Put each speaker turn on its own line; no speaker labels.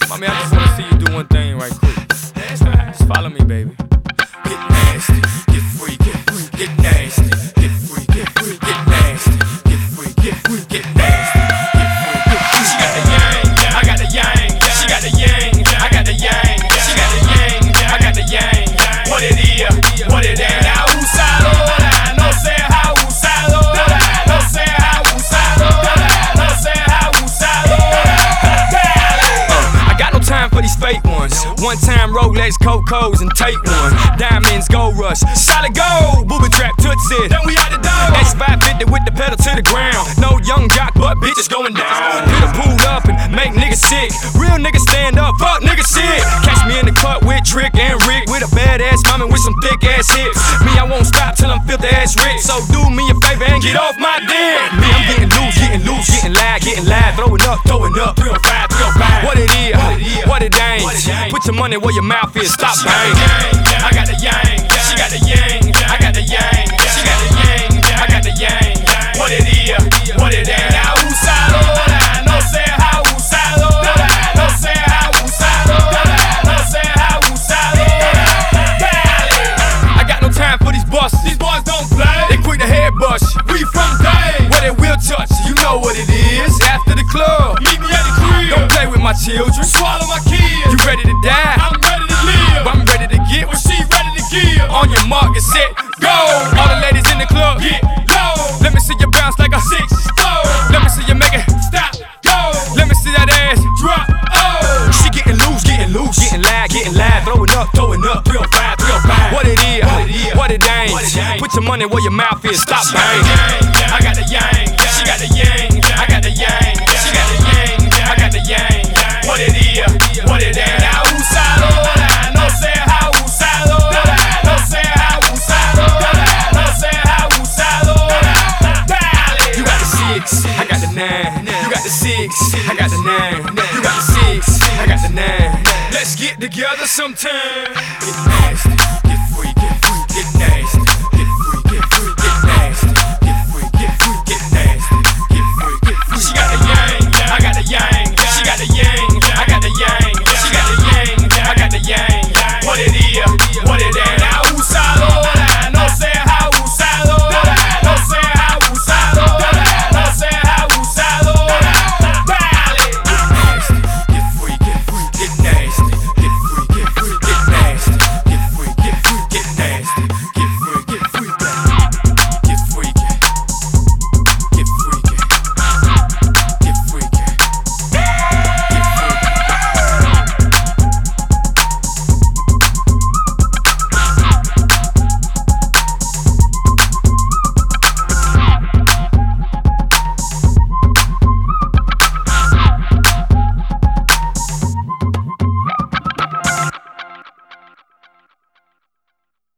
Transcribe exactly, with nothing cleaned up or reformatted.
Mommy, I just wanna see you do one thing right quick. Just follow me, baby. Get nasty, get freaky, get nasty, get freaky, get nasty, get freaky, get nasty, get freaky. She got the yang, I got the yang. She got the yang, I got the yang. She got the yang, I got the yang. What it is, what it is. Ha usado, no se ha usado, no se ha usado, no se ha usado. I got no time for these fake ones. One time Rolex, Cocos, and take one. Diamonds, gold rush, solid gold. Booby trap, tootsie. Then we out the door. X five fifty with the pedal to the ground. No young jock, but bitches going down. Put a pool up and make niggas sick. Real niggas stand up, fuck niggas shit. Catch me in the cut with Trick and Rick, with a badass mama with some thick ass hips. Me, I won't stop till I'm filthy ass rich. So do me a favor and get off my dick. Me, I'm getting loose, getting loose, getting live, getting live, throwing up, throwing up. three oh five, three oh five. What it is, what it ain't. Put your money where your mouth is. Stop bang. I got the yang, she got the yang. I got the yang, she got the yang. I got the yang. What it is, what it ain't. Ha usado, no se ha usado, no se ha usado, no se ha usado. I got no time for these busters. These boys don't play. They quick to head bust. We from Day, where they will touch. You know what it is. After the club, meet me at the crib. Don't play with my children. Swallow my kids. You ready to die? I'm ready to live. I'm ready to get what she ready to give. On your mark and set, go. All the ladies in the club, get low. Let me see you bounce like a six. Slow. Let me see you make it stop. Go. Let me see that ass drop. Oh. She getting loose, getting loose, getting live, getting live, throwing up, throwing up. three oh five, three oh five. What it is, what it ain't. Put your money where your mouth is. Stop bang. I got the yang, she got the yang. I got the yang, she got the yang. I got the yang. What it is, what it ain't. Ha usado, no se ha usado, no se ha usado, no se ha usado. You got the six, I got the nine. You got the six, I got the nine. You got the six, I got the nine. Let's get together sometime.